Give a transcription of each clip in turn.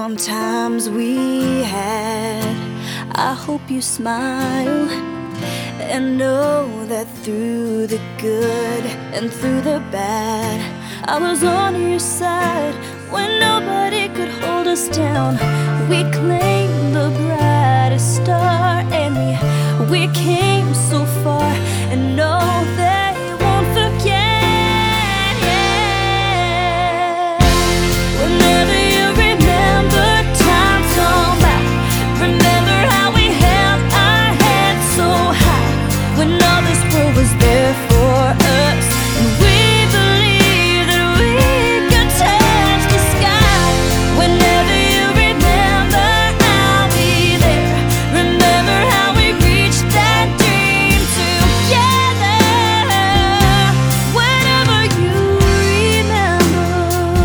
on times we had. I hope you smile and know that through the good and through the bad, I was on your side when nobody could hold us down. We claimed the brightest star, and we came so far, and no, they won't forget. Yeah. Whenever you remember times gone by, remember how we held our heads so high when all this world was there for us, and we believed that we could touch the sky. Whenever you remember, I'll be there. Remember how we reached that dream together. Whenever you remember,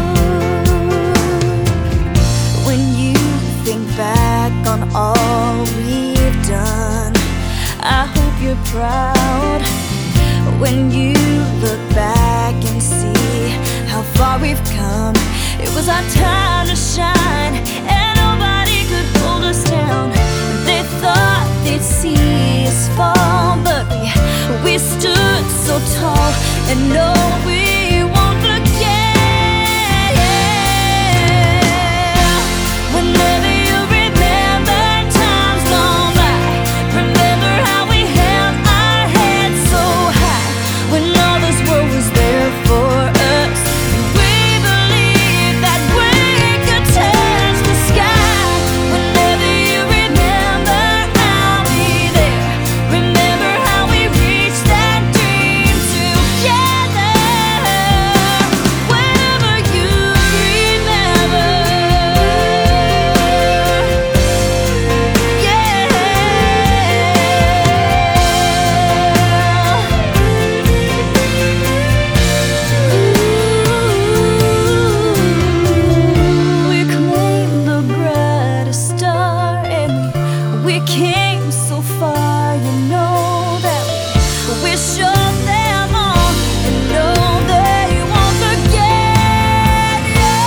when you think back on all we've done, I hope you're proud. When you look back and see how far we've come, it was our time to shine, and nobody could hold us down. They thought they'd see us fall, but we stood so tall, and no, we won't forget. Yeah. Whenever you remember times gone by, remember how we held our heads so high when all this world was there for us. We believed that we could touch the sky. Whenever you remember, I'll be there. Remember how we reached that dream together. Whenever you remember, we claimed the brightest star, and we came so far. You know that we showed them all, and no, they won't forget.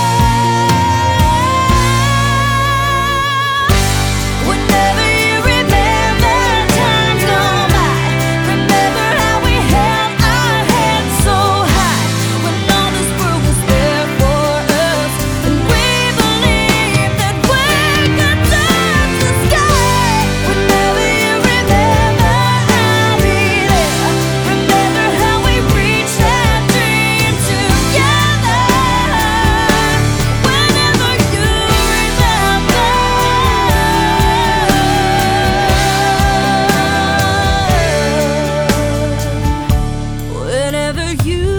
Yeah. Whenever you remember times gone by, remember how we held our heads so high when all this world was there for us, and we believed that we could touch the sky. Whenever you remember, I'll be there. Remember how we reached that dream together. Whenever you remember, whenever you